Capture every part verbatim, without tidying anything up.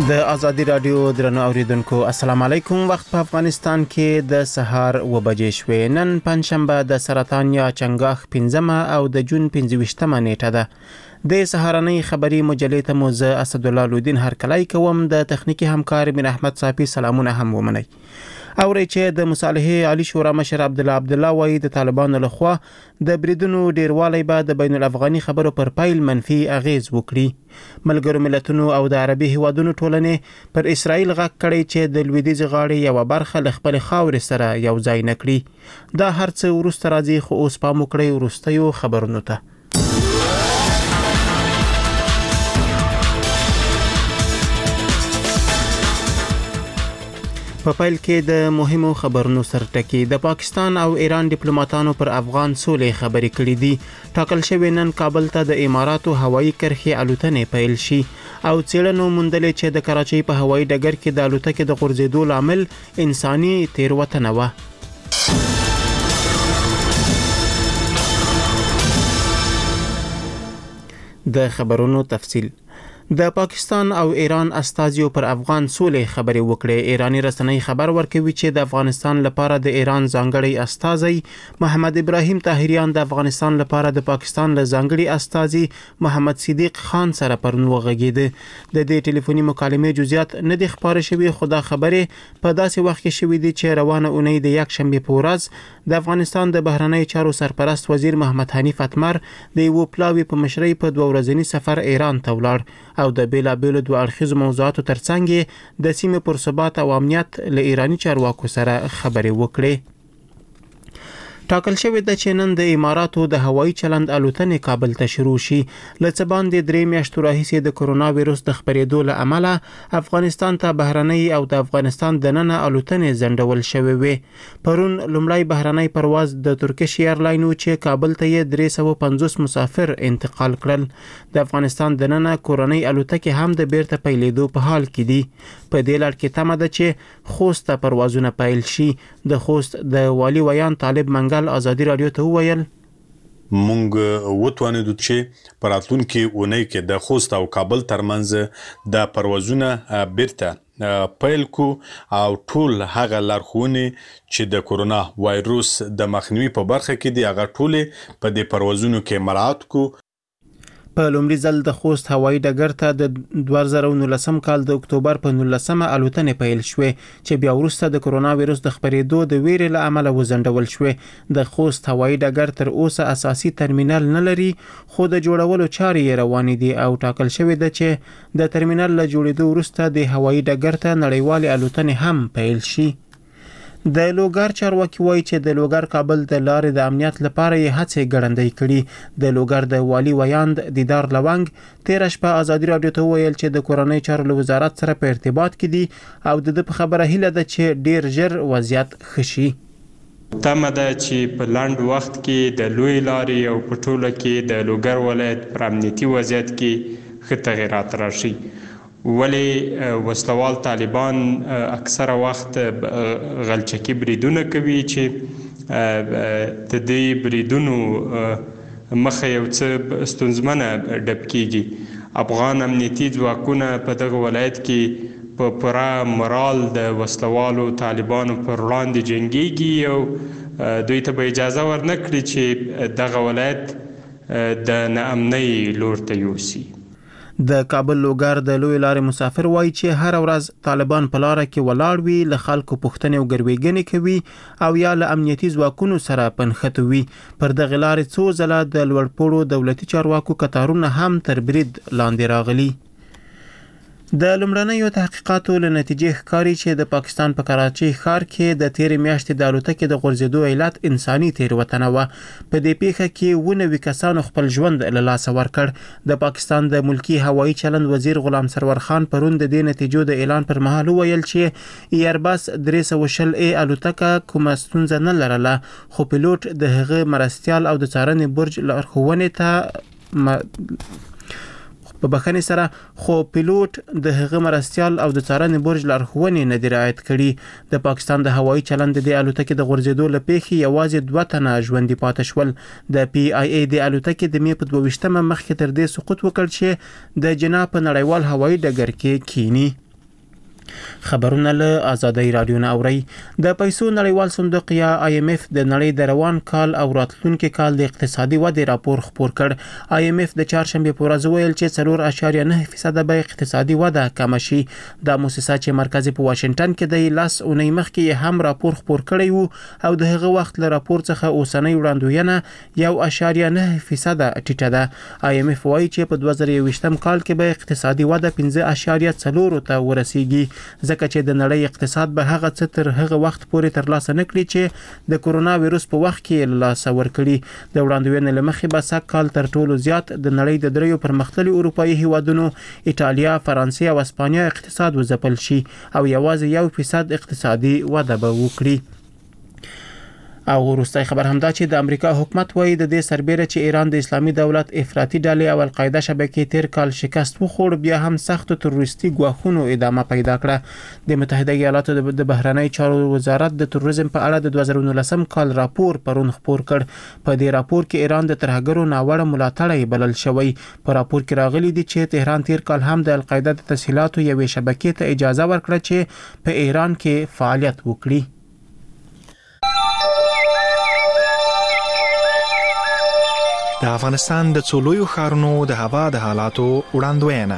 د ازادي رادیو درنو اوریدونکو السلام علیکم. وخت په افغانستان کې د سهار و بجې شوې. نن پنځشنبه د سرطان یا چنګاښ پنځمه او د جون پنځه نیټه ده. د سهارنۍ خبري مجلې ته مو زه اسدالله لودین هرکلی کوم. د تخنیکی همکار من احمد صافی سلامونه هم ومنئ. اوري چې د مصالحه عالی شورا مشر عبد الله عبد الله وايي د طالبانو لخوا د بریدونو ډیروالی به د بین الافغاني خبرو پر پایل منفي اغیز وکړي. ملګرو ملتونو او د عربي هیوادونو ټولنې پر اسرائیل غږ کړی چې د لویدیځ غاړې یو برخه ل خپل خاورې سره یو ځای نکړي. دا هرڅه ورسته راځي، خو اوس پام وکړئ ورستیو خبرونو ته. په پیل کې د مهمو خبرونو سرټکی. د پاکستان او ایران ډیپلوماټانو پر افغان سولې خبرې کړې دي. ټاکل شوی نن کابل ته د اماراتو هوایي کرښې الوتنې پیل شي او څېړنو موندلې چې د کراچۍ په هوایي ډګر کې د الوتکې د غورځېدو لامل انساني تېروتنه وه. د خبرونو تفصیل. د پاکستان او ایران استازیو پر افغان سولې خبرې وکړې. ایرانی رسنۍ خبر ورکوي چې د افغانستان لپاره د ایران ځانګړی استازی محمد ابراهیم طاهریان د افغانستان لپاره د پاکستان له ځانګړي استازي محمد صدیق خان سره پرون وغږېده. د دې ټلیفوني مکالمې جزئیات نه دي خبرې شوي، خو دا خبرې په داسې وخت کې شوې دي چې روانه اونۍ د یک شنبه په ورځ د افغانستان د بهرنی چارو سرپرست وزیر محمد حنیف اتمر د یو پلاوی په مشرۍ په دوه ورځنی سفر ایران ته ولاړ او د بیلا بیلو دوه اړخیزو موضوعاتو ترڅنګ د سیمې پر ثبات او امنیت له ایرانی چارواکو سره خبرې وکړې. ټاکل شوی د چې نن د اماراتو د هوایي چلند الوتنې کابل ته شروع شي. لڅ باندې درې میاشتو راهیسې د کرونا وایروس د خپرېدو له امله افغانستان ته بهرنۍ او د افغانستان دننه الوتنې ځنډول شوې وې. پرون لومړی بهرنۍ پرواز د ترکیش ایرلاین و چې کابل ته یې درې سوه پنځوس مسافر انتقال کړل. د افغانستان دننه کورنۍ الوتکې هم د بیرته پیلېدو په حال کې دي. په دې لړ کې تمه ده چې خوست ته پروازونه پیل شي. د خوست د والي ویان طالب منګل ازادي رادیو ته وویل مونږ وتوانیدو چې په راتلونکي اونۍ کې د خوست او کابل ترمنځ د پروازونه بیرته پیل کو او ټول هغه لارښوونې چې د کرونا وایروس د مخنیوي په برخه کې دي هغه ټولې په دې پروازونو کې مراعات کو. په لومړي ځل د خوست هوایي ډګر ته د دوه زره نولسم کال د اکتوبر په نولسمه الوتنې پیل شوې چې بیا وروسته د کرونا وایروس د خپرېدو د ویرې له امله وځنډول شوې. د خوست هوایي ډګر تر اوسه اساسي ترمینل نه لري، خو د جوړولو چارې یې روانې دي او ټاکل شوی ده چې د ترمینل له جوړېدو وروسته د هوایي ډګر ته نړیوالې الوتنې هم پیل شي. د لوګر چارواکي وایي چې د لوګر کابل د لارې د امنیت لپاره یې هڅې ګړندۍ کړي. د لوګر د والي ویاند دیدار لونګ تیره شپه ازادي رادیو ته وویل چې د کورنۍ چارو له وزارت سره په ارتباط کې دي او د ده په خبره هیله ده چې ډیر ژر وضعیت ښه شي. تمه ده چې په لنډ وخت کې د لوی لارې او په ټوله کې د لوګر ولایت پر امنیتي وضعیت کې ښه تغیرات راشي. ولی وسلوال طالبان اکثره وخت غلچکی بریدونه کوي چې د دې بریدونو مخه یو څه ستونزمنه ډب کیږي. افغان امنیتي ځواکونه په دغه ولایت کې په پوره مورال د وسلوالو طالبانو پر وړاندې جنګیږي او دوی ته به اجازه ورنه کړي چې دغه ولایت د ناامنۍ لور ته یوسي. د کابل لوګر د لوی لارې مسافر وایي چې هر ورځ طالبان په لاره کې ولاړ وي، له خلکو پوښتنې او ګروېږنې کوي او یا له امنیتي ځواکونو سره پنښته وي. پر دغه لارې څو ځله د لوړپوړو دولتي چارواکو کتارونه هم تر برید لاندې راغلي. د لومړنیو تحقیقاتو له نتیجې ښکاري چې د پاکستان په کراچۍ ښار کې د تیرې میاشتې د الوتکې د غورځېدو علت انساني تېروتنه وه. په دې پیښه کې اووه نوي کسانو خپل ژوند له لاسه ورکړ. د پاکستان د ملکی هوایي چلند وزیر غلام سرور خان پرون د دې نتیجو د اعلان پر مهال وویل چې ایرباس درې سوه شل ای الوتکه کومه ستونزه نه لرله، خو پیلوټ د هغه مرستیال او د څارنې برج لارښوونې ته په بخښنې سره خو پیلوټ د هغه مرستیال او د څارنې برج لارښوونې نه دي رعایت کړي. د پاکستان د هوایي چلند د الوتکې د غورځېدو له پیښې یوازې دوه تنه ژوندي پاتې شول. د پی آی ای د الوتکې د مې په دوه ویشتمه مخکې تر دې سقوط وکړ چې د جنا په نړیوال هوایي ډګر کې کینی. خبرونه له آزادۍ رادیو نه اوري. د پیسو نړیوال صندوق یا آی ایم اف د نړۍ د روان کال او راتلونکي کال د اقتصادي ودې راپور خپور کړ. آی ایم اف د چهارشنبه په ورځ ویل چې څلور اعشاریه نه فیصد به اقتصادي وده کم شي. د مؤسسه چې مرکزي په واشنگټن کې د لاس اونۍ مخکې هم راپور خپور کړی وو او د هغه وخت له راپور څخه اوسنۍ وړاندوینه یو اعشاریه نه فیصد ټیټه ده. آی ایم اف وایي چې په دوه زره یوویشتم کال کې به اقتصادي وده پنځه اعشاریه څلور ته ورسیږي، ځکه چې د نړۍ اقتصاد به هغه څه تر هغه وخت پورې ترلاسه نکړي چې د کورونا وایروس په وخت کې لاس ورکړي. د وړاندوینې لمخې به سږ کال تر ټولو زیات د نړۍ د دریو پرمختللي اروپایي هیوادونو ایټالیا، فرانسې او اسپانیا اقتصاد وځپل شي او یوازې یو فیصد اقتصادي وده به وکړي. او وروستۍ خبر همدا چې د امریکا حکومت وایي د دې سربېره چې ایران د اسلامي دولت افراطي ډلې او القاعده شبکې تیر کال شکست وخوړ، بیا هم سخت تروریستي ګواښونو ادامه پیدا کړه. د متحده ایالاتو د بهرنی چارو وزارت د تروریزم په اړه د دوه زره نولسم کال راپور پرون خپور کړ. په دې راپور کې ایران د ترهګرو ناوړه ملاتړی بلل شوی. په راپور کې راغلي دي چې تهران تیر کال هم د القاعده د تسهیلاتو یوې شبکې ته اجازه ورکړه چې په ایران کې فعالیت وکړي. د افغانستان د څلورو ښارونو د هوا د حالاتو وړاندوینه.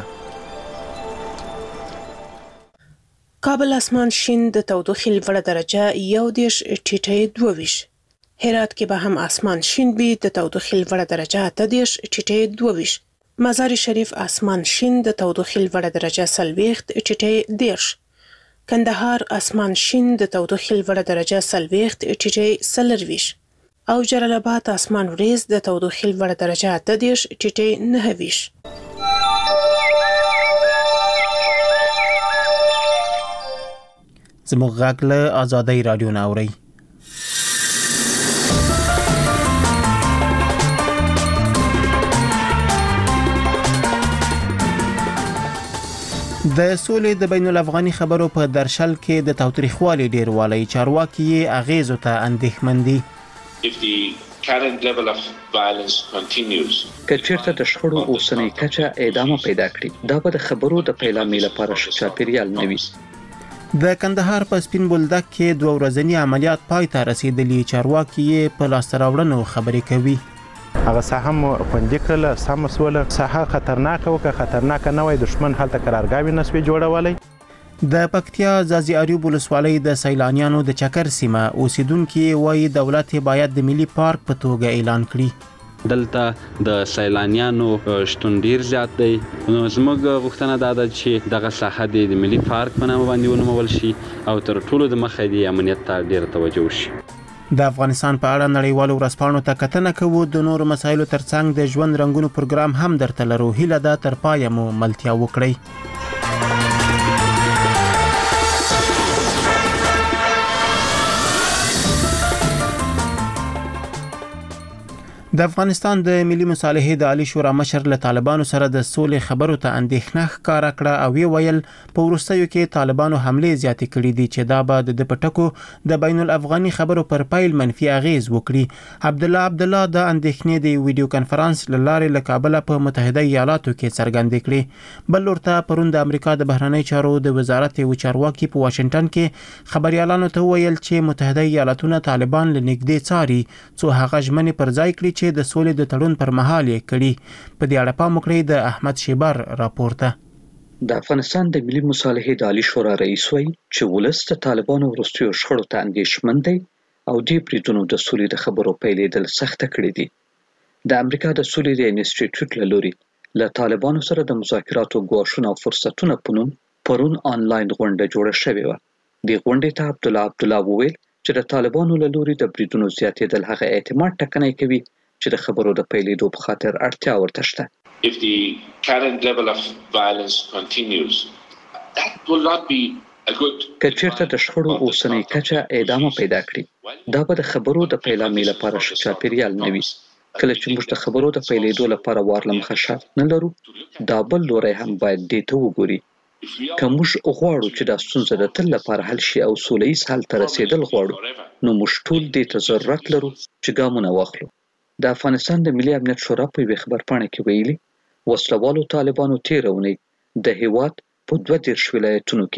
کابل اسمان شین د تودوخې لوړه درجه یو دیش ټیټه دوه ویش. هرات کې به هم اسمان شین وي، د تودوخې لوړه درجه اته دیش ټیټه دوه ویش. مزار شریف اسمان شین د تودوخې لوړه درجه څلوېښت ټیټه دیش. کندهار اسمان شین د تودوخې لوړه درجه څلوېښت ټیټه څلرویش. او جلال آباد اسمان وریځ د تودوخې لوړه درجه اته دیش ټیټه نهه ویش. زموږ غږ له آزادۍ رادیو نه اوري. د سولې د بین الافغاني خبرو په درشل کې د تاوتریخوالي ډیروالی چارواکي اغیزو ته اندېښمن دي. If the current level of violence continues, که چیرته د شخړو اوسنۍ کچه ادامه پیدا کړي، دا به د خبرو د پیلامې لپاره ښه چاپیریال نه وي. د کندهار په سپین بولدک کې دوه ورځني عملیات پای ته رسیدلي، چارواکي په لاسته راوړنو خبرې کوي. هغه ساحه خوندي کړل، سم مسوله ساحه خطرناک او که خطرناک نه وای دشمن هلته قرارګاوي نسوي جوړولای. د پکتیا ځاځي اریوب ولسوالۍ د سیلانیانو د چکر سیمه اوسیدونکو وایي دولت باید د ملي پارک په توګه اعلان کړي. دلته د سیلانیانو شتون ډیر زیات دی، نو زموږ غوښتنه دا ده چې دغه ساحه د ملي پارک په نامه باندې ونومول شي او تر ټولو د مخه د امنیت ته ډیر توجه وشي. د افغانستان په اړه نړیوالو ورځپاڼو ته کتنه کوو. د نورو مسایلو ترڅنګ د ژوند رنګونو پروګرام هم درته لرو. هیله ده تر پایه مو ملتیا وکړئ. د افغانستان د ملي مصالحې د عالی شورا مشر له طالبانو سره د سولې خبرو ته اندېښنه ښکاره کړه او وی ویل په وروستیو کې طالبانو حملې زیاتې کړې دي چې دا به د پټکو د بین الافغاني خبرو پر پیل منفي اغیز وکړي. عبد الله عبد الله د اندېښنې د ویډیو کانفرنس له لارې له کابل په متحده ایالاتو کې څرګندې کړې. بل ورته پرون د امریکا د بهرنی چارو د وزارت یو چارواکي په واشنگټن کې خبريالانو ته ویل چې متحده ایالاتونه طالبان لنګدې څاري څو هغه ژمنې پر ځای کړي د سولې د تړون پر مهال یې کړي. په دې اړه پام وکړئ د احمد شیبر راپورته. د افغانستان د ملي مصالحې د عالی شورا رئیس وایي چې ولس د طالبانو وروستیو شخړو ته اندېښمن دی او دې بریدونو د سولې د خبرو پیلېدل سخته کړي دي. د امریکا د سولې د انسټیټیوټ له لوري له طالبانو سره د مذاکراتو ګواښونه او فرصتونه په نوم پرون آنلاین غونډه جوړه شوې وه. دې غونډې ته عبد الله عبد الله وویل چې د طالبانو له لوري د بریدونو زیاتېدل هغه اعتماد ټکنی کوي چې د خبرو د پیلېدو په خاطر اړتیا ورته شته. If the current level of violence continues, that will not be a good. که چیرته د شخړو اوسنۍ کچه ادامه پیدا کړي، دا به د خبرو د پیلامې لپاره ښه چاپیریال نه وي. کله چې موږ د خبرو د پیلېدو لپاره وار له مخه شرط نه لرو، دا بل لوری هم باید دې ته وګوري. که موږ غواړو چې دا ستونزه د تل لپاره حل شي او سوله ییز حل ته رسېدل غواړو، نو موږ ټول دې ته ضرورت لرو چې ګامونه واخلو. د افغانستان د ملي امنیت شورا په یوې خبرپاڼه کې ویلي وسلوالو طالبانو تېره اونۍ د هېواد په دوه دېرش ولایتونو کې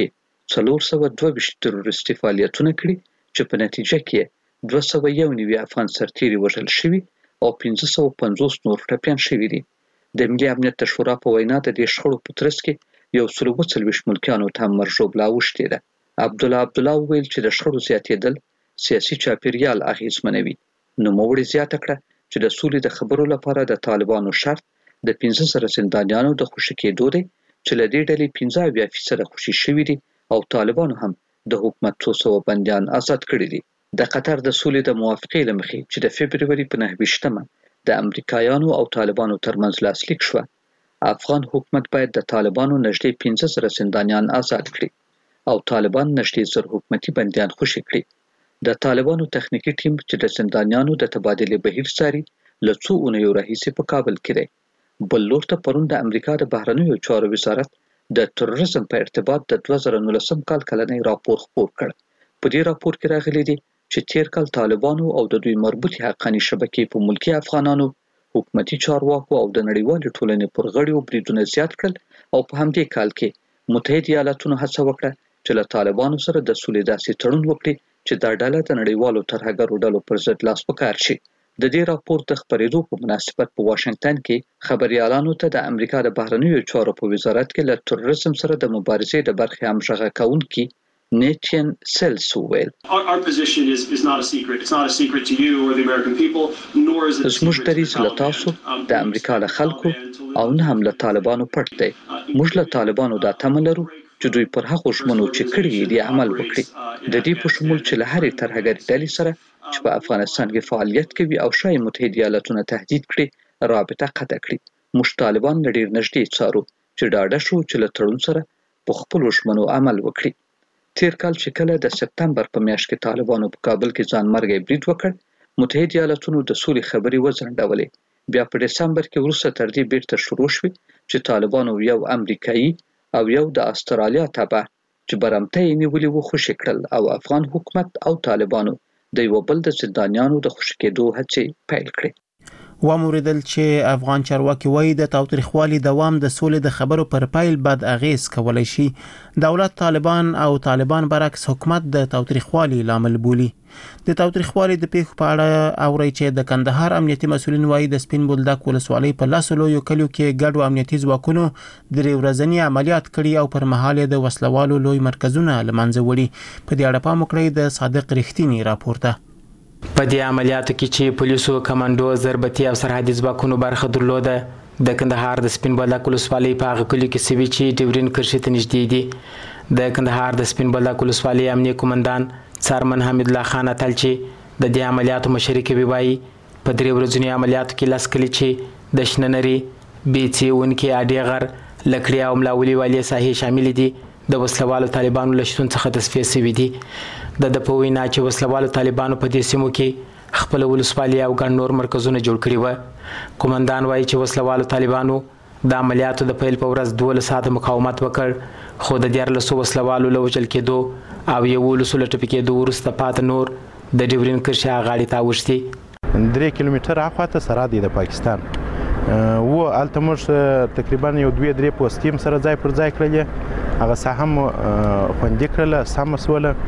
څلور سوه دوه ویشت تروریستي فعالیتونه کړي چې په نتیجه کې دوه سوه یو نوي افغان سرتیري وژل شوي او پنځه سوه پنځوس نور ټپیان شوي دي. د ملي امنیت د شورا په وینا د دې شخړو په ترڅ کې یو سل اووه څلوېښت ملکیانو ته هم مرژوبلا اوښتې ده. عبدالله عبدالله وویل چې د شخړو زیاتېدل سیاسي چاپیریال اغېزمنوي. نوموړي زیاته کړه چې د سولې د خبرو لپاره د طالبانو شرط د پنځه زره زندانیانو د خوشي کېدو دی چې له دې ډلې پنځه اویا فیصده خوشي شوي دي او طالبانو هم د حکومت څو سوه بندیان آزاد کړي دي. د قطر د سولې د موافقې له مخې چې د فبروري په نهه ویشتمه د امریکایانو او طالبانو ترمنځ لاسلیک شوه، افغان حکومت باید د طالبانو نږدې پنځه زره زندانیان آزاد کړي او طالبان نږدې زر حکومتي بندیان خوشي کړي. د طالبانو تخنیکی ټیم چې د زندانیانو د تبادلې بهیر څاري له څو اونیو راهیسې په کابل کې دی. بل لور ته پرون د امریکا د بهرنیو چارو وزارت د تروریزم په ارتباط د دوه زره نولسم کال کلنی راپور خپور کړ. په دې راپور کې راغلي دي چې تیر کال طالبانو او د دوی مربوطې حقاني شبکې په ملکی افغانانو، حکومتي چارواکو او د نړیوالې ټولنې پر غړیو بریدونه زیات کړل او په همدې کال کې متحده ایالاتونو هڅه وکړه چې له طالبانو سره د سولې داسې تړون وکړي چې دا ډله د نړیوالو ترهګرو ډلو پر ضد لاس په کار شي. د دې راپور د خپرېدو په مناسبت په واشنگټن کې خبريالانو ته د امریکا د بهرنیو چارو په وزارت کې له تروریزم سره د مبارزې د برخې همغږي کوونکي نیتین سیلس وویل زموږ دریځ له تاسو د امریکا له خلکو او نه هم له طالبانو پټ دی. موږ له طالبانو دا تمه لرو چې دوی پر هغو ژمنو چې کړي دي عمل وکړي، د دې په شمول چې له هرې ترهګرې ډلې سره چې په افغانستان کې فعالیت کوي او شاید متحده ایالاتونه تهدید کړي رابطه قطع کړي. موږ طالبان له ډېر نږدې څارو چې ډاډه شو چې له تړون سره په خپلو ژمنو عمل وکړي. تیر کال چې کله د سپتمبر په میاشت کې طالبانو په کابل کې ځان مرګي برید وکړ، متحده ایالاتونو د سولې خبرې وځنډولې. بیا په دسمبر کې وروسته تر دې بیرته شروع شوې چې طالبانو یو امریکایي او یو د استرالیا تبع چې برمته یې نیولي وو خوشي کړل او افغان حکومت او طالبانو د یو بل د زندانیانو د خوشي کېدو هڅې پیل کړې. واموریدل چې افغان چارواکي وایي د تاوتریخوالي دوام د سولې د خبرو پر پیل بد اغیز کولای شي. دولت طالبان او طالبان برعکس حکومت د تاوتریخوالي لامل بولي. د تاوتریخوالي د پیښو په اړه اوري چې د کندهار امنیتي مسولین وایي د سپین بولدک ولسوالۍ په لاسلو یو کلیو کې ګډو امنیتي ځواکونو د ورځنی عملیات کړي او پر مهال د وسلوالو لوی مرکزونه لمنځه وړي. په دې اړه پام وکړئ د صادق رښتینی راپورته. په دې عملیاتو کې چې پولیسو، کمانډو، ضربتي او سرحدي ځواکونو برخه درلوده، د کندهار د سپین بولدک ولسوالۍ په هغه کلیو کې سوي چې ډیورین کرښې ته نږدې دي. د کندهار د سپین بولدک ولسوالۍ امنیه قومندان څارمن حمید الله خان اتل چې د دې عملیاتو مشري کوي وایي په درې ورځنیو عملیاتو کې لس کلي چې د شننري، بیڅي، ونکي، اډې غر، لکړی او ملاولي والي ساحې شامل دي د وسلوالو طالبانو له شتون څخه تصفیه شوي دي. د د په وینا چې وسلوالو طالبانو په دې سیمو کې خپل ولسوالي او ګڼ نور مرکزونه جوړ کړي وو. قومندان وایي چې وسلوالو طالبانو د عملیاتو د پیل په ورځ دولس ساعته مقاومت وکړ، خو د دیارلسو وسلوالو له وژل کېدو او یولسو له ټپي کېدو وروسته پاته نور د ډیورین کرښې غاړې ته اوښتي. درې کیلومتره اخواته سرحد دی د پاکستان و الته موږ تقریبا یو دوه درې پوسټیم سره ځای پر ځای کړل، هغه ساحه مو خوندي کړله، سمه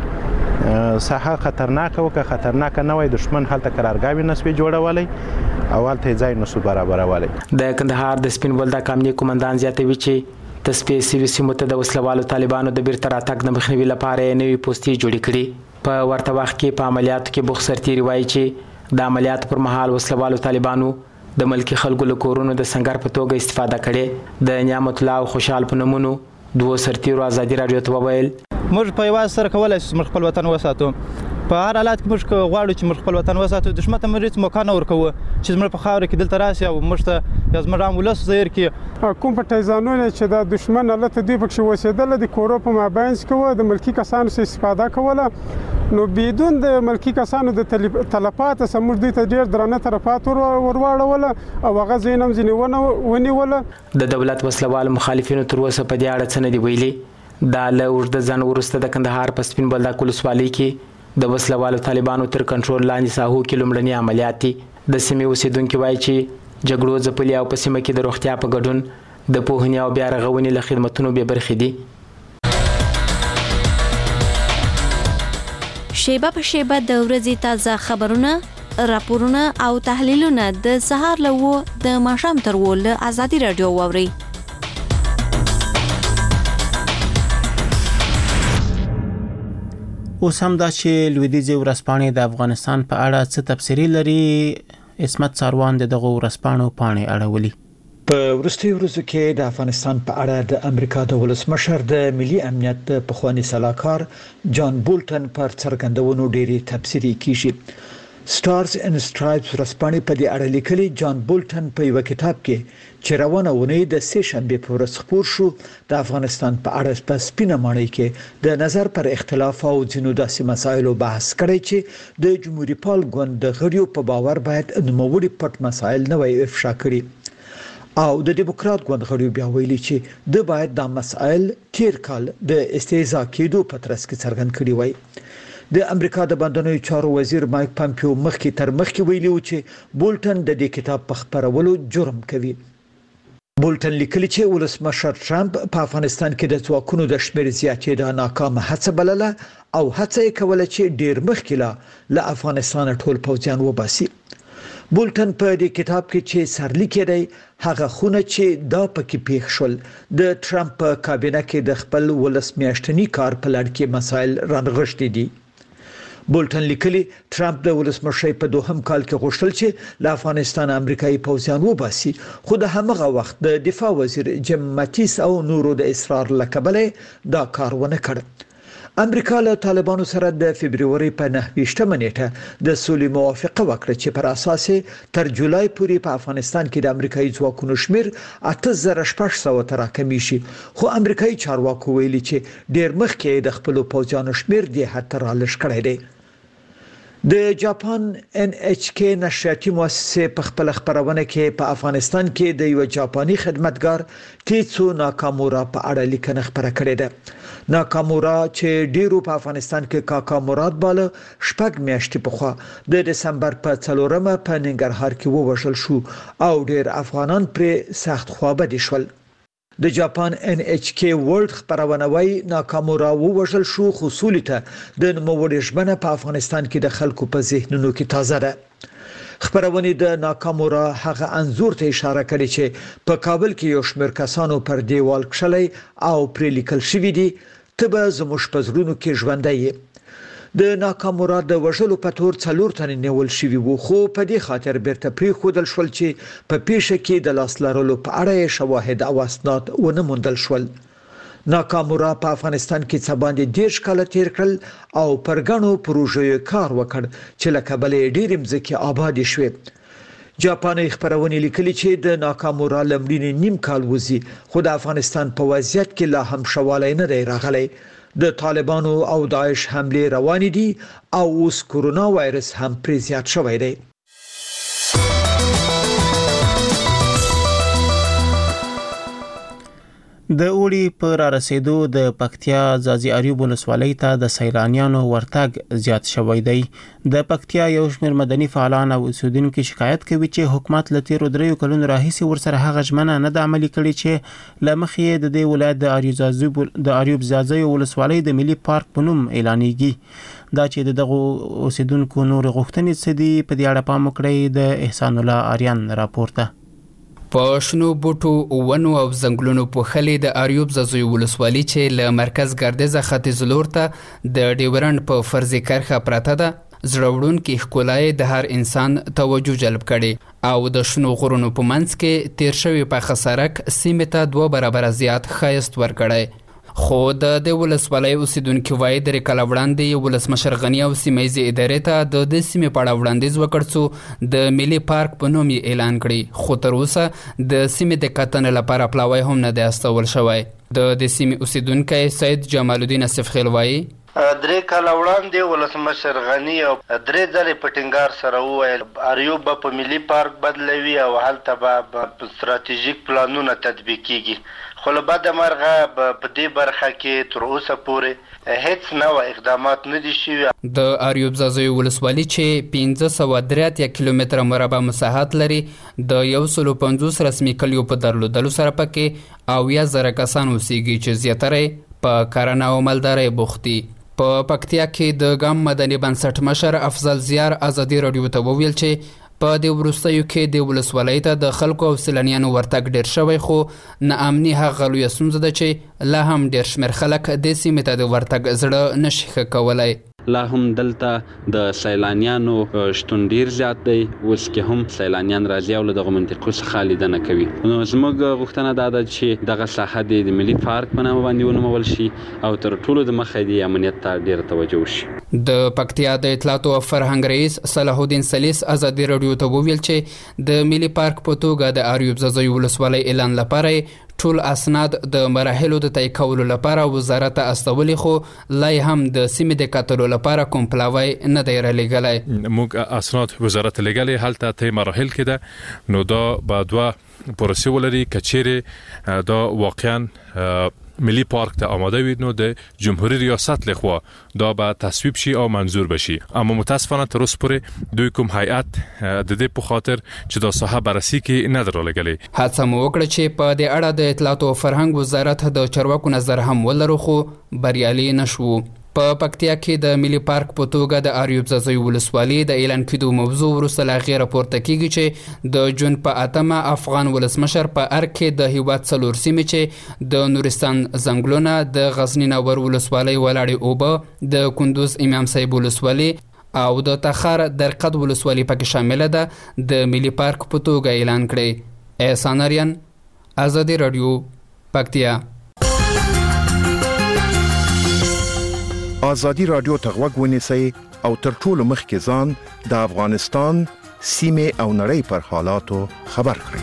سوله. ساحه خطرناکه وکه خطرناکه نه وای، دشمن هلته قرارګاوي نسوي جوړولی او هلته ځای نسو برابرولی. د کندهار د سپین بولدک امنیه قومندان زیاتوي چې تصفیه سوي سیمو ته د وسلوالو طالبانو د بیرته راتګ د مخنیوي لپاره نوي پوستې جوړې کړي. په ورته وخت کې په عملیاتو کې بوخ سرتیري وایي چې د عملیاتو پر مهال وسلوالو طالبانو د ملکی خلکو له کورونو د سنگر په توګه استفاده کړې. د نعمت الله او خوشحال په نومونو دوه سرتیرو ازادي راډیو ته وویل موږ په یوازې سره کولی شو موږ خپل وطن وساتو. په هر حالات کې موږ غواړو چې موږ خپل وطن وساتو، دښمن ته موږ هېڅ موقع نه ورکوو چې زموږ په خاوره کې دلته راسي او موږ ته یا زموږ عام ولس زهیر کړي. کوم پټیزانونه چې د دښمن هلته دوی پکښې اوسېدله د کورو په مابینځ کې وه، د ملکي کسانو څخه استفاده کوله، نو بدون د ملکي کسانو د تلفات څخه موږ دوی ته ډېر درانه تلفات ورواړوله او هغه ځایونه هم ځینې ونیوله. د دولت وسلوال مخالفینو تر اوسه په دې اړه څه نه دي ویلي. دا له اوږده ځنډ وروسته د کندهار په سپین بولدک ولسوالۍ کې د وسلوالو طالبانو تر کنټرول لاندې ساحو کې لومړني عملیات دي. د سیمې اوسېدونکي وایي چې جګړو ځپلي او په سیمه کې د روغتیا په ګډون د پوهنې او بیا رغونې له خدمتونو بې برخې دي. شیبه په شیبه د ورځې تازه خبرونه، راپورونه او تحلیلونه د سهار له وو د ماښام تر وو له ازادي رادیو واوري. اوس هم دا چې لویدیځي ورځپاڼې د افغانستان په اړه څه تبصرې لري، عصمت ساروان دغه ورځپاڼو پاڼې اړولي. په وروستیو ورځو کې د افغانستان په اړه د امریکا د ولسمشر د ملي امنیت د پخوانی سلاکار جان بولټن پر څرګندونو ډېری تبصرې کیږي. سټارز اینډ سټرایپس ورځپاڼې په دې اړه لیکلي جان بولټن په یو کتاب کې چې روانه ونې د سه شنبه په ورځ خپور شو د افغانستان په اړه په سپینه ماڼۍ کې د نظر پر اختلاف او ځینو داسې مسایلو بحث کړی چې د جمهوریت پال ګوند د غړیو په باور باید نوموړي پټ مسایل نه وي افشا کړي او د دیموکرات ګوند غړیو بیا ویلي چې د باید د مسایل تیر کال د استهزاء کېدو په ترڅ کې څرګند کړي وای. د امریکا د بندنوي چارو وزیر مایک پامپیو مخکې تر مخکې ویلي و چې بولټن د دې کتاب په خپرولو جرم کوي. بولټن لیکلي چې ولسمشر ټرمپ په افغانستان کې د ځواکونو د شمیر زیاتېدا ناکامه هڅه بلله او هڅه یې کوله چې ډیر مخکې له افغانستان ټول پوځیان وباسي. بولټن په دې کتاب کې چې سرلیک دی هغه خونه چې دا پکې پیښ شول د ټرمپ په کابینه کې د خپل ولس میاشتنی کار په لړ کې مسایل رانغښتي دي. بولټن لیکلي ټرمپ د ولسمشر په دوهم کال کې غوښتل چې له افغانستان امریکایي پوځیان وباسي، خو د همغه وخت د دفاع وزیر جیم ماتیس او نورو د اصرار له کبله دا کار ونه کړ. امریکا له طالبانو سره د فبرवरी په نهه ویشتمه نیټه د سولې موافقه وکړه چې پر اساس تر جولای پورې په افغانستان کې د امریکایي ځواکونو شمیر اته زره شپږ سوه ته راکمې شي، خو امریکایي چارواکو ویلي چې ډیر مخکې د خپل پوځیانو شمیر د هتر رالش کړی دی. د جاپان ان ایچ کې نشریاتي مؤسسه په خپل خبرونه کې په افغانستان کې د یو جاپاني خدمتګار تیتسو ناکامورا په اړه لیکنه خبره کړې ده. ناکامورا چې ډیرو په افغانستان کې کاکا مراد باله شپږ میاشتې پخوا د دسمبر په څلورمه په ننګرهار کې ووژل شو او ډیر افغانان پر سخت خوابدي شول. د جاپان ان ایچ کې ورلد خبرونه وايي ناکامورا ووژل شو، خو سولې ته د نوموړي ژمنه په افغانستان کې د خلکو په ذهنونو کې تازه ده. خبرونه د ناکامورا هغه انزور ته اشاره کړې چې په کابل کې یو شمېر کسانو پر دیوال کښلې او پر لیکل شوی دي ته به زموږ په زړونو کې ژوندۍ. د ناکامورا د وژلو په تور څلور تنه نیول شوي وو، خو په دې خاطر بیرته پریښودل شول چې په پیښه کې د لاس لرلو په اړه شواهد او اسناد ونه موندل شول. ناکامورا په افغانستان کې څه باندې دیرش کاله تیر کړل او پر غنو پروژې کار وکړ چې له کابل ډېر مځکې آباد شوې. جاپاني خبرونه لیکلي چې د ناکامورا لمړینې نیم کال وزي، خو د افغانستان په وضعیت کې لا هم شواله نه دی راغلی. د طالبانو او داعش حمله روان دي او اوس کورونا وایرس هم پر زیات شوی دی. د اوړي په را رسیدو د پکتیا ځاځي اریوب ولسوالۍ ته د سیلانیانو ورتګ زیات شوی دی. د پکتیا یو شمېر مدني فعالان او اوسیدونکو شکایت کوي چې حکومت له تیرو دریو کلونو راهیسې ورسره هغه ژمنه نه د عملي کړې چې له مخې د دې ولایت د اریوب د اریوب ځاځي ولسوالۍ د ملي پارک په نوم اعلانېږي. دا چې دغه اوسیدونکو نور غوښتنې څه دي په دې اړه پام وکړئ. د احسان الله آریان راپورته. په شنو بوټو ونو او ځنګلونو پوښلې د اریوب ځاځي ولسوالۍ چې له مرکز ګردیزه ختیځ لور ته د ډیورنډ په فرضي کرښه پرته ده زړوړونکې ښکلا د هر انسان توجه جلب کړي او د شنو غرونو په منځ کې تیر شوی پاخه سړک سیمې ته دوه برابره زیات ښایست ورکړی. خو د د ولسوالۍ اوسیدونکو وایي درې کاله وړاندې ولسمشر غني او سیمه ییزې ادارې ته د دې سیمې په اړه وړاندیز وکړ څو د ملي پارک په نوم یې اعلان کړي، خو تر اوسه د سیمې د کتنې لپاره پلاوی هم نه دی استول شوی. د دې سیمې اوسیدونکی سید جمال الدین اسف خیل وایي درې کاله وړاندې ولسمشر غني او درې ځلې په ټینګار سره وویل اریوب به په ملي پارک بدلوي او هلته به ستراتیژیک پلانونه تطبیق کیږي، خو له بده مرغه په دې برخه کې تر اوسه پورې هیڅ نوع اقدامات نه دي شوي. د اریوب ځاځي ولسوالۍ چې پنځه سوه درې اتیا کیلومتره مربع مساحت لري د یو سلو پنځوس رسمي کلیو په درلودلو سره پکې اویا زره کسان اوسیږي چې زیاتره په کرنه او مالدارۍ بوخت دي. په پکتیا کې د ګام مدني بنسټ مشر افضل زیار ازادي رادیو ته وویل چې په دې وروستیو کې د ولسوالۍ ته د خلکو او سیلانیانو ورتګ ډېر شوی، خو ناامني هغه لویه ستونزه ده چې لا هم ډېر شمېر خلک دې سیمې ته د ورتګ زړه نشي ښه کولی. لا هم دلته د سیلانیانو شتون ډیر زیات دی، اوس کې هم سیلانیان راځي او له دغه منطقو څخه لیدنه کوي. نو زموږ غوښتنه دا ده چې دغه ساحه د ملي پارک په نامه باندې ونومول شي او تر ټولو د مخه د امنیت ته ډیر توجه وشي. د پکتیا د اطلاعاتو او فرهنګ رئیس صلاح الدین سلیس ازادي رادیو ته وویل چې د ملي پارک په توګه د اریوب ځاځي ولسوالۍ اعلان لپاره ټول اسناد د مراحلو د طی کولو لپاره وزارت ته استولي، خو لا هم د سیمې د کتلو لپاره کوم پلاوی نه دی رالیږلی. موږ اسناد وزارت لګلې هلته ته مراحل کې ده، نو دا به دوه پروسې ولري. کچېرې دا واقعا ملي پارک ته آماده وي نو د جمهوریت ریاست لخوا دا به تصویب شي او منظور بشي، اما متاسفانه تر اوسه پورې دوی کوم هیئت د دې په خاطر چې دا ساحه بررسي کې نه درلګلې. هڅه مو وکړه چې په دې اړه د اطلاعاتو او فرهنګ وزارت د چارواکو نظر هم ولرو، خو بریالي نشو. په پکتیا کې د ملي پارک په توګه د اریوب ځاځي ولسوالۍ د اعلان کېدو موضوع وروسته لا غیر پورته کیږي چې د جون په اتمه افغان ولسمشر په ارګ کې د هیواد څلور سیمې چې د نورستان ځنګلونه، د غزنی ناور ولسوالۍ ولاړې اوبه، د کندوز امام صاحب ولسوالۍ او د تخار درقد ولسوالۍ پکې شامله ده د ملي پارک په توګه اعلان کړي. احسان اریان، ازادي رادیو، پکتیا. ازادي رادیو ته غوږ ونیسئ او تر ټولو مخکې ځان د افغانستان سیمې او نړۍ پر حالاتو خبر کړئ.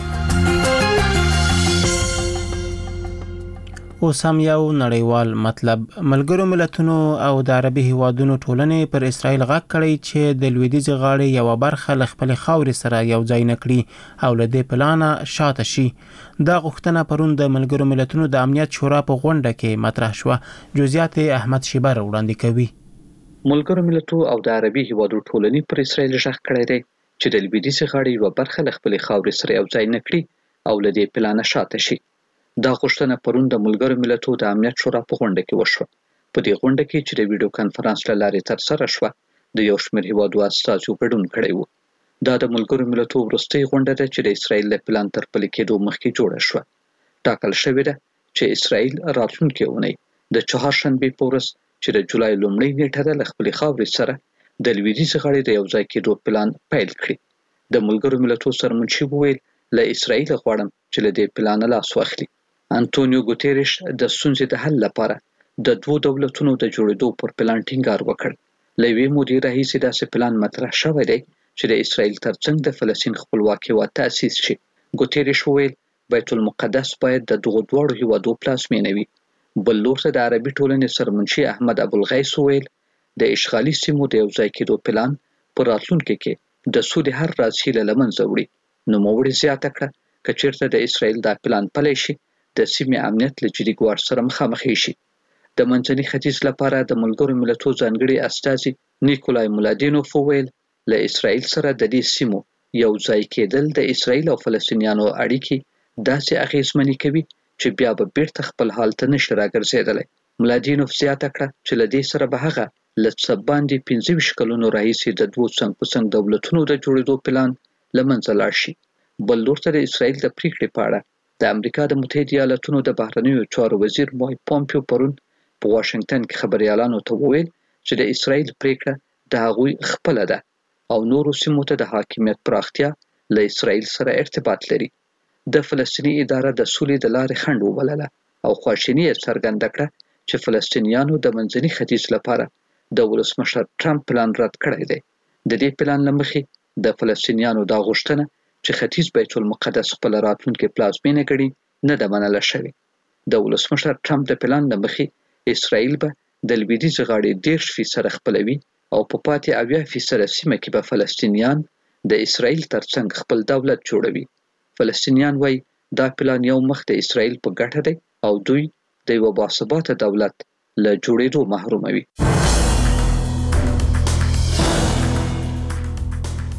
اوس هم یو نړیوال مطلب. ملګرو ملتونو او د عربي هیوادونو ټولنې پر اسرائیل غږ کړی چې د لویدیځ غاړې یو برخه له خپل خاورې سره یو ځای نه کړي او له دې پلانه شاته شي. دا غوښتنه پرون د ملګرو ملتونو د امنیت شورا په غونډه کې مطرح شوه. جزئیات احمد شیبر وړاندې کوي. ملګرو ملتونو او د عربي هیوادونو ټولنې پر اسرائیل غږ کړی دی چې د لویدیځ غاړې یو برخه له خپل خاورې سره یو ځای نه کړي او له دې پلانه شاته شي. دا غوښتنه پرون د ملګرو ملتونو د امنیت شورا په غونډه کې وشوه. په دې غونډه کې چې د ویډیو کانفرنس له لارې ترسره شوه، د یو شمېر هیوادو استازو ګډون کړی و. دا د ملګرو ملتونو وروستۍ غونډه ده چې د اسرائیل له پلان تر پلي کېدو مخکې جوړه شوه. ټاکل شوې ده چې اسرائیل راتلونکې اونۍ د چهارشنبې په ورځ چې د جولای لومړۍ نیټه ده له خپلې خاورې سره د لویدیځ غاړې د یو ځای کېدو پلان پیل کړي. د ملګرو ملتونو سرمنشي وویل له اسرائیل غواړم چې له دې پلانه لاس واخلي. انټونیو ګوتيريش د ستونزې د حل لپاره د دوو دولتونو د جوړېدو پر پلان ټینګار وکړ. له یوې مودې راهیسې داسې پلان مطرح شوی دی چې د اسرائیل ترڅنګ د فلسطین خپلواکي هېواد تأسیس شي. ګوتيريش وویل بیت المقدس باید د دغو دواړو هېوادو پلازمینه وي. بل لور ته د عربي ټولنې سرمنشي احمد ابوالغیث وویل د اشغالي سیمو د یو ځای کېدو پلان په راتلونکي کې د سود هر راز هیله له منځه وړي. نوموړي زیاته کړه که چېرته د اسرائیل دا پلان پلی شي د سیمې امنیت له جدي ګواښ سره مخامخ شي. د منځني ختیځ لپاره د ملګرو ملتونو ځانګړي استازي نیکولای مولادینوف وویل له اسرائیل سره د دې سیمو یو ځای کېدل د اسرائیل او فلسطینیانو اړیکې داسې اغېزمنې کوي چې بیا به بیرته خپل حال ته نشي راګرځېدلی. مولادینوف زیاته کړه چې له دې سره به هغه له څه باندې پنځه ویشت کلونو راهیسې د دوو څنګ په څنګ دولتونو د جوړېدو پلان له منځه لاړ شي. بل لور ته د اسرائیل د پریکړې په اړه د امریکا د متحده ایالاتونو د بهرنیو چارو وزیر مایک پومپیو پرون په واشنگټن کې خبريالانو ته وویل چې د اسرائیل پریکړه د هغوی خپله ده او نورو سیمو ته د حاکمیت پراختیا له اسرائیل سره ارتباط لري. د فلسطیني اداره د سولې د لارې خنډ وبلله او خواشیني یې څرګنده کړه چې فلسطینیانو د منځني ختیځ لپاره د ولسمشر ټرمپ پلان رد کړی دی. د دې پلان له مخې د فلسطینیانو دا غوښتنه چې ختیځ بیت المقدس خپل راتلونکي پلازمینه ګڼي نه ده منله شوې. د ولسمشر ټرمپ د پلان له مخې اسرائیل به د لویدیځ غاړې دېرش فیصده خپلوي او په پاتې اویا فیصده سیمه کې به فلسطینیان د اسرائیل ترڅنګ خپل دولت جوړوي. فلسطینیان وایي دا پلان یو مخ د اسرائیل په ګټه دی او دوی د یوه باثباته دولت له جوړېدو محروموي.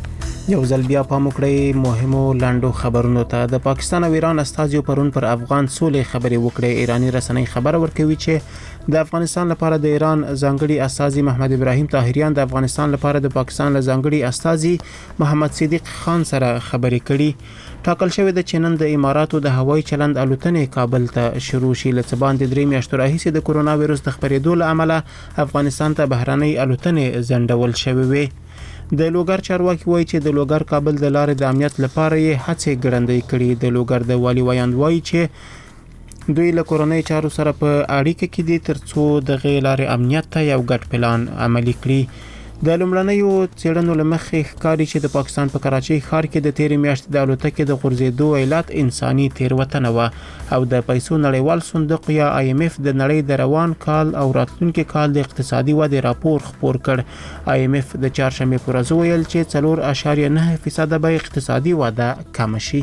یو ځل بیا پام وکړئ مهمو لاندو خبرونو ته. د پاکستان او ایران استازیو پرون پر افغان سولې خبرې وکړې. ایرانی رسنۍ خبر ورکوي چې د افغانستان لپاره د ایران ځانګړي استازي محمد ابراهیم طاهریان د افغانستان لپاره د پاکستان له ځانګړي استازي محمد صدیق خان سره خبرې کړي. ټاکل شوې ده چې نن د اماراتو د هوایي چلند الوتنې کابل ته شروع شي. له څه باندې درې میاشتو راهیسې د کورونا وایرس د خپرېدو له امله افغانستان ته بهرنۍ الوتنې ځنډول شوې وي. د لوګر چارواکي وایي چې د لوګر کابل د لارې د امنیت لپاره یې هڅې ګړندۍ کړي. د لوګر د والي ویاند وایي چې دوی له کورنۍ چارو سره په اړیکه کې دي ترڅو د غیر لارې امنیت ته یو ګډ پلان عملي کړي. د لومړنیو څېړنو له مخې ښکاري چې د پاکستان په کراچۍ ښار کې د تېرې میاشتې د الوتکې د غورځېدو علت انساني تېروتنه وه او د پیسو نړیوال صندوق یا آی ایم اف د نړۍ د روان کال او راتلونکي کال د اقتصادي ودې راپور خپور کړ. آی ایم اف د چهارشنبې په ورځ ویل چې څلور اعشاریه نه فیصد به اقتصادي وده کم شي.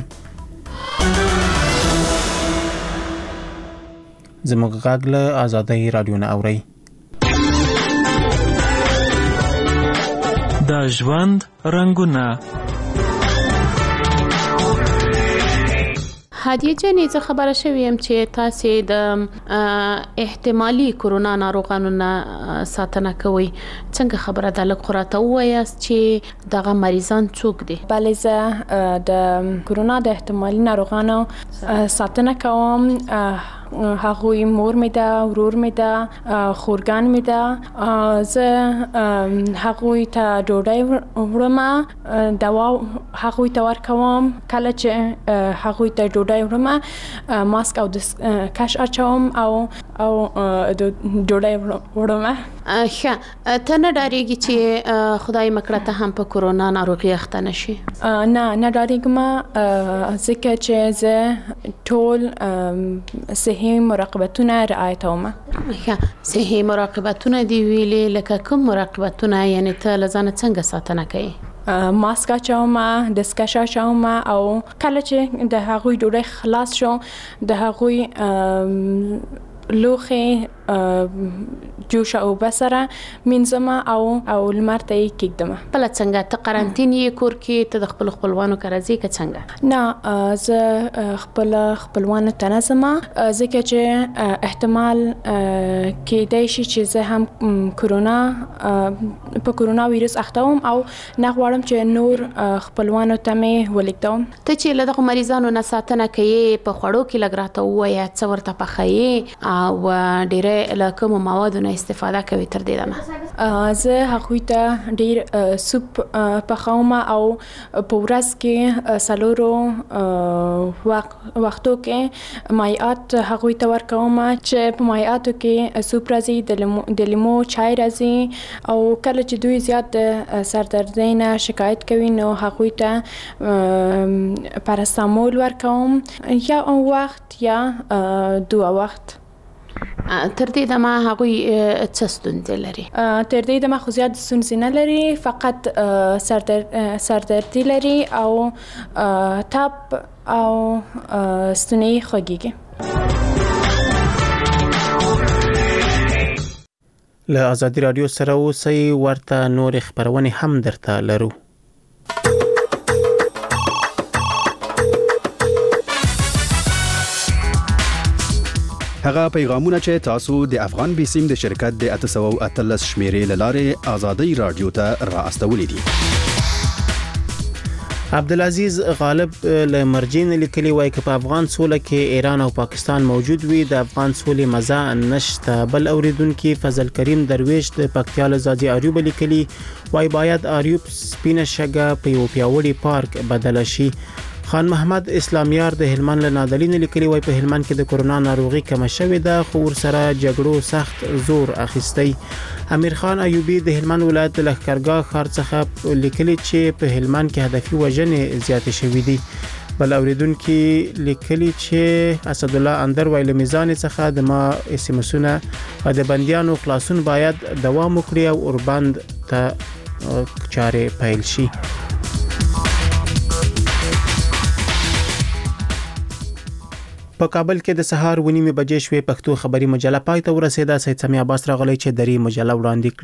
زموږ غږ له آزادۍ رادیو نه اورئ. د ژوند رنگونه. هدیه جنې زه خبره شوم چې تاسو د احتمالي کورونا ناروغانو نه ساتنه کوي. څنګه خبره ده لکه خراته وایاست چې دغه مریضان څوک دي؟ بله زه د کورونا د احتمالي ناروغانو ساتنه کوم. هغوی مور می ده، ورور می ده، خورګان می ده. زه هغوی ته ډوډۍ وړم، دوا هغوی ته ورکوم. کله چې هغوی ته ډوډۍ وړم ماسک او کش اچوم او او ډوډۍ وړم. ښه، ته نه ډاریږي چې خدای مکړه ته هم په کورونا ناروغي اخته نشي؟ نه نه ډاریږم ځکه چې زه ټول صحي مراقبتونه رعایتوم. ښه، صحي مراقبتونه دی ویلې لکه کوم مراقبتونه؟ یعنی ته لزانه څنګه ساتنه کوي؟ ماسک اچوم، دستکش اچوم او کله چې د هغوی ډوډۍ خلاص شو د هغوی لوخه جوش او بسره منځم او او لمر ته کېږدم. بل څنګه ته قرنټین یې کور کې ته د خپل خپلوانو کرځي که څنګه؟ نه، زه خپل خپلوانو ته نه ځم ځکه چې احتمال کېدای شي چې زه هم کورونا په کورونا وایرس اخته وم او نه غواړم چې نور خپلوانو ته مې ولیږدم. ته چې له دغه مریضانو نه ساتنه کوي په خوړو کې لږ راته ووایه څه ورته پخوي او ډېر له کومو موادو نه استفاده کوي تر دې دمه؟ زه هغوی ته ډېر سوپ پخوم او په ورځ کې څلورو وختو کې مایعات هغوی ته ورکوم چې په مایعاتو کې سوپ راځي، د لیمو چای راځي او کله چې دوی زیات د سردردۍ نه شکایت کوي نو هغوی ته پاراسټامول ورکوم، یا وخت یا دوه وخت. تر دې دمه هغوی څه ستونزې لري؟ تر دې دمه خو زیات ستونزې نه لري، فقط سردردي لري او تب او ستونی خوږیږي. له آزادي رادیو سره اوسئ، ورته نور خبرونه هم درته لرو. هغه پیغامونه چې تاسو د افغان بیسیم د شرکت د اته سوه او اتلس شمیرې لاره آزادي رادیو ته را استولې دي. عبدالعزیز غالب له مرجین لیکلي وای چې په افغان سوله کې ایران او پاکستان موجود وي د افغان سولې مزه نشته. بل اوریدونکو فضل کریم درویش د پکتیا له زادي اریوب لیکلي وای باید اریوب سپینه شګه په یو پیاوړي پارک بدل شي. خان محمد اسلامیار د هلمند له نادلین لیکلي وای په هلمند کې د کورونا ناروغي کم شوې ده خو ور سره جګړو سخت زور اخیستی. امیر خان ایوبی د هلمند ولایت د لښکرګاه ښار څخه لیکلي چې په هلمند کې هدفي وژنې زیاتې شوې دي. بل اوریدونکو لیکلي چې اسد الله اندر ویل میزان څخه د ما اسمسونه او د بنديانو خلاصون باید دوام وکړي او اوربند ته چارې پیل شي. په کابل کې د سهار ونیمه بجې شوې پښتو خبري مجله پای ته ورسېده. سید سمیع عباس راغلی چې درې مجله وړاندې